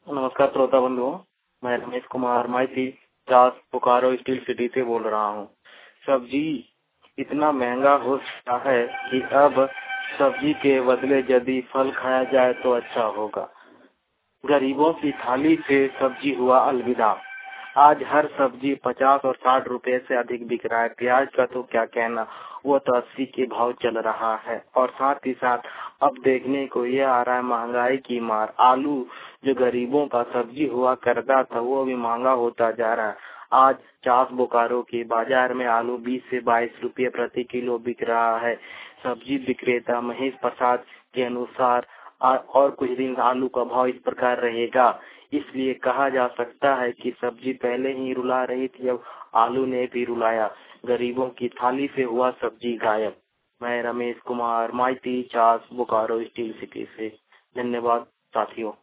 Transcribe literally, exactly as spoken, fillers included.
नमस्कार श्रोता बंधुओं, मैं रमेश कुमार माइती चास बोकारो स्टील सिटी से बोल रहा हूँ। सब्जी इतना महंगा हो चुका है कि अब सब्जी के बदले यदि फल खाया जाए तो अच्छा होगा। गरीबों की थाली से सब्जी हुआ अलविदा। आज हर सब्जी पचास और साठ रुपए से अधिक बिक रहा है। प्याज का तो क्या कहना, वो तो अस्सी के भाव चल रहा है। और साथ ही साथ अब देखने को ये आ रहा है महंगाई की मार। आलू जो गरीबों का सब्जी हुआ करता था वो भी महंगा होता जा रहा है। आज चास बोकारो के बाजार में आलू बीस से बाईस रुपये प्रति किलो बिक रहा है। सब्जी विक्रेता महेश प्रसाद के अनुसार और कुछ दिन आलू का भाव इस प्रकार रहेगा। इसलिए कहा जा सकता है कि सब्जी पहले ही रुला रही थी, अब आलू ने भी रुलाया। गरीबों की थाली से हुआ सब्जी गायब। मैं रमेश कुमार माइती चास बोकारो स्टील सिटी से। धन्यवाद साथियों।